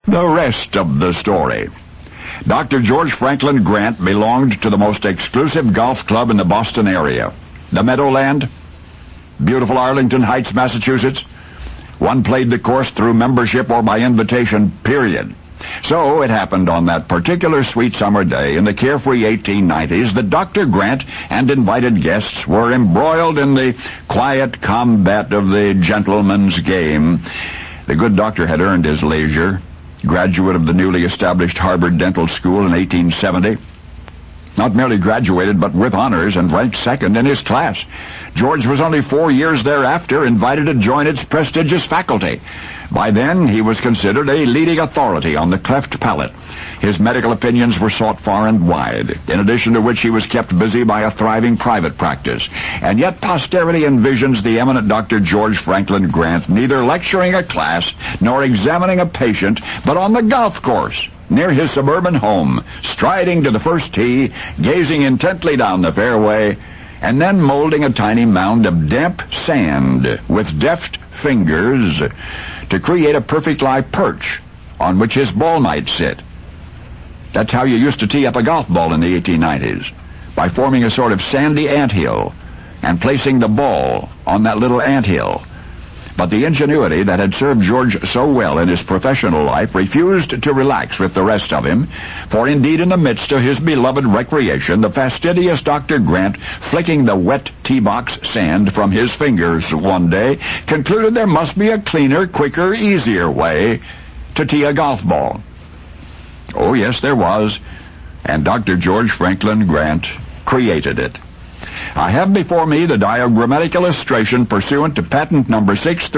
The rest of the story. Dr. George Franklin Grant belonged to the most exclusive golf club in the Boston area, the Meadowland, beautiful Arlington Heights, Massachusetts. One played the course through membership or by invitation, period. So it happened on that particular sweet summer day in the carefree 1890s that Dr. Grant and invited guests were embroiled in the quiet combat of the gentleman's game. The good doctor had earned his leisure, graduate of the newly established Harvard Dental School in 1870. Not merely graduated, but with honors and ranked second in his class. George was only 4 years thereafter invited to join its prestigious faculty. By then, he was considered a leading authority on the cleft palate. His medical opinions were sought far and wide, in addition to which he was kept busy by a thriving private practice. And yet posterity envisions the eminent Dr. George Franklin Grant neither lecturing a class nor examining a patient, but on the golf course near his suburban home, striding to the first tee, gazing intently down the fairway, and then molding a tiny mound of damp sand with deft fingers to create a perfect live perch on which his ball might sit. That's how you used to tee up a golf ball in the 1890s, by forming a sort of sandy anthill and placing the ball on that little anthill. But the ingenuity that had served George so well in his professional life refused to relax with the rest of him, for indeed in the midst of his beloved recreation, the fastidious Dr. Grant, flicking the wet tee box sand from his fingers one day, concluded there must be a cleaner, quicker, easier way to tee a golf ball. Oh yes, there was, and Dr. George Franklin Grant created it. I have before me the diagrammatic illustration pursuant to patent number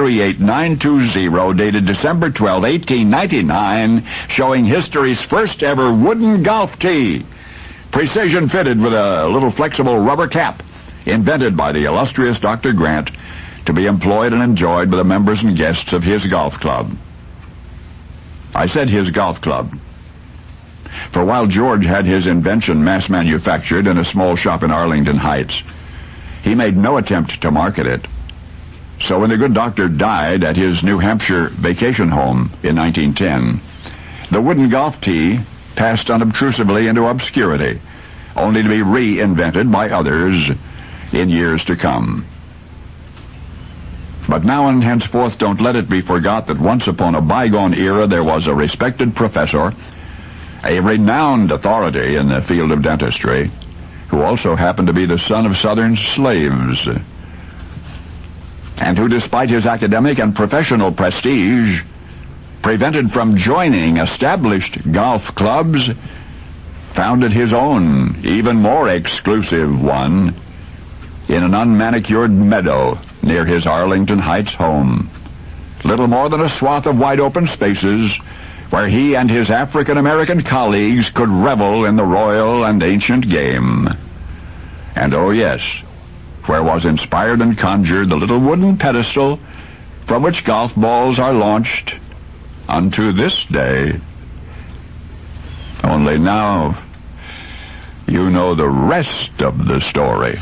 638920, dated December 12, 1899, showing history's first ever wooden golf tee, precision fitted with a little flexible rubber cap, invented by the illustrious Dr. Grant to be employed and enjoyed by the members and guests of his golf club. I said his golf club, for while George had his invention mass-manufactured in a small shop in Arlington Heights, he made no attempt to market it. So when the good doctor died at his New Hampshire vacation home in 1910, the wooden golf tee passed unobtrusively into obscurity, only to be reinvented by others in years to come. But now and henceforth don't let it be forgot that once upon a bygone era there was a respected professor, a renowned authority in the field of dentistry, who also happened to be the son of Southern slaves, and who, despite his academic and professional prestige, prevented from joining established golf clubs, founded his own, even more exclusive one, in an unmanicured meadow near his Arlington Heights home, little more than a swath of wide-open spaces where he and his African-American colleagues could revel in the royal and ancient game. And oh yes, where was inspired and conjured the little wooden pedestal from which golf balls are launched unto this day. Only now you know the rest of the story.